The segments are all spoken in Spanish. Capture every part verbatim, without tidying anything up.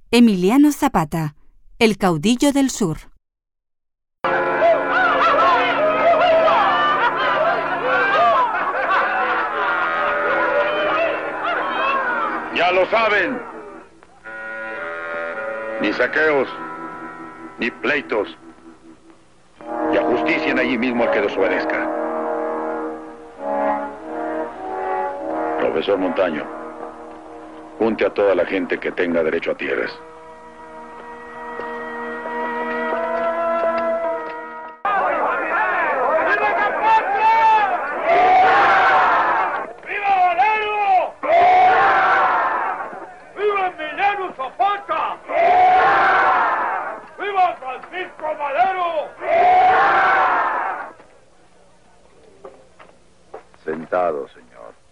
Emiliano Zapata, el caudillo del sur. Ya lo saben. Ni saqueos, ni pleitos. Y ajusticien allí mismo al que desobedezca. Profesor Montaño, junte a toda la gente que tenga derecho a tierras. ¡Viva Valero! ¡Viva Emiliano Zapata! ¡Viva Francisco Valero! Sentado, señor.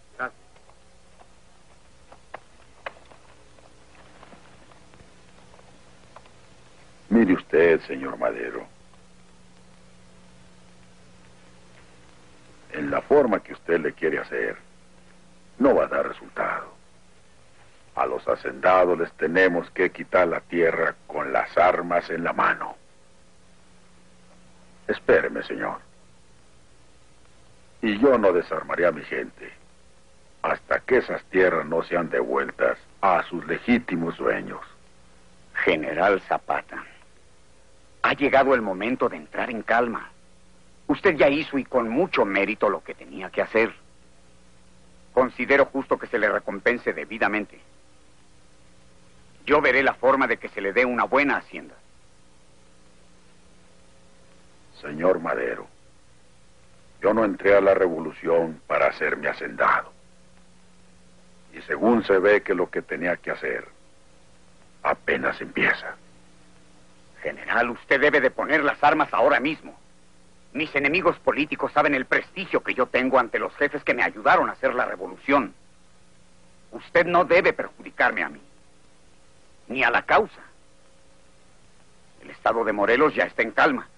Mire usted, señor Madero. En la forma que usted le quiere hacer, no va a dar resultado. A los hacendados les tenemos que quitar la tierra con las armas en la mano. Espéreme, señor. Y yo no desarmaré a mi gente hasta que esas tierras no sean devueltas a sus legítimos dueños. General Zapata, ha llegado el momento de entrar en calma. Usted ya hizo y con mucho mérito lo que tenía que hacer. Considero justo que se le recompense debidamente. Yo veré la forma de que se le dé una buena hacienda. Señor Madero, yo no entré a la revolución para hacerme hacendado. Y según se ve que lo que tenía que hacer apenas empieza. General, usted debe de poner las armas ahora mismo. Mis enemigos políticos saben el prestigio que yo tengo ante los jefes que me ayudaron a hacer la revolución. Usted no debe perjudicarme a mí, ni a la causa. El estado de Morelos ya está en calma.